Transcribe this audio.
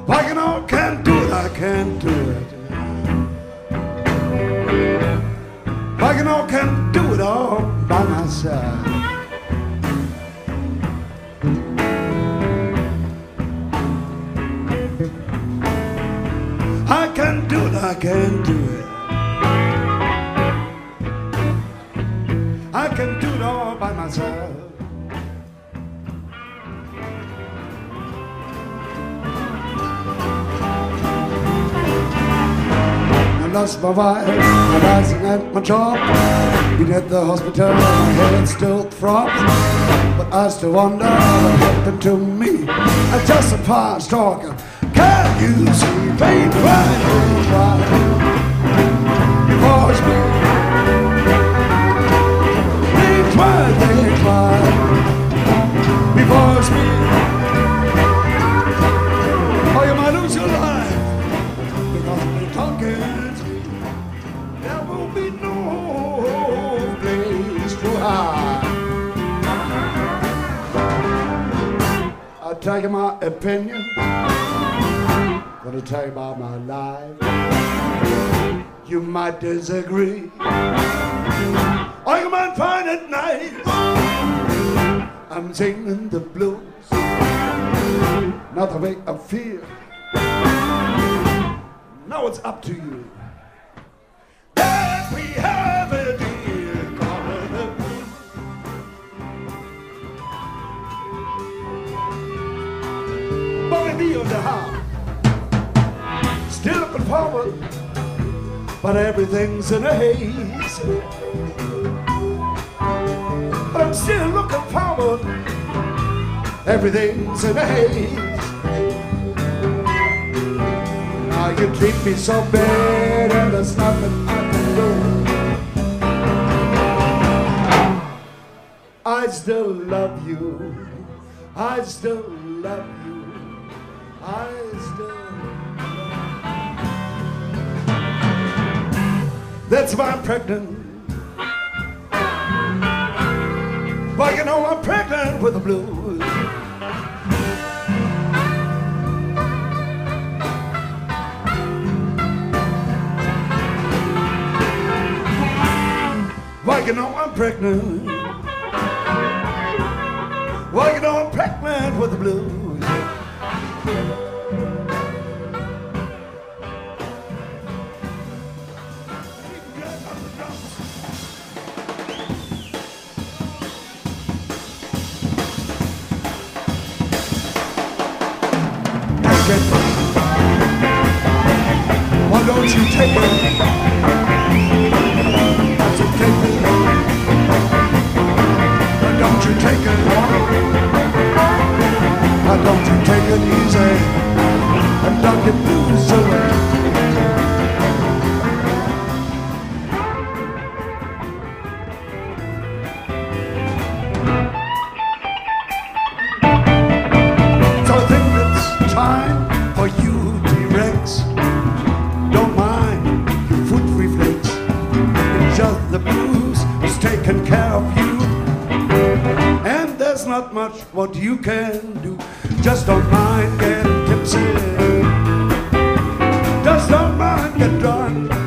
Like you know, can't do it, I can't do it. Like you know, can't do it all by myself. I can't do it, I can't do it. I can do it all by myself. I lost my wife, I'm rising at my job. Been at the hospital, my head still throbs. But I still wonder what happened to me. I'm just a past talker. Can you see pain right divorce me? Please why they cry. Divorce me. Or you might lose your life because they're talking to me. There will be no place to hide. I'll tell you my opinion. Gonna tell you about my life. You might disagree, or you might find it nice. I'm singing the blues, not the way I feel. Now it's up to you. That we have a deal, call it the blues. Bobby B on the house. Still looking forward, but everything's in a haze. But I'm still looking forward, everything's in a haze. Now you treat me so bad and there's nothing I can do. I still love you, I still love you, I still. That's why I'm pregnant. Well, you know I'm pregnant with the blues. Well, you know I'm pregnant. Well, you know I'm pregnant with the blues. Why don't you take it? I said take it. Why don't you take it? Why don't you take it easy and don't get blues away? So I think it's time for you, T-Rex. Don't mind your foot reflex. It's just the blues is taking care of you. And there's not much what you can do. Just don't mind getting tipsy. Just don't mind getting drunk.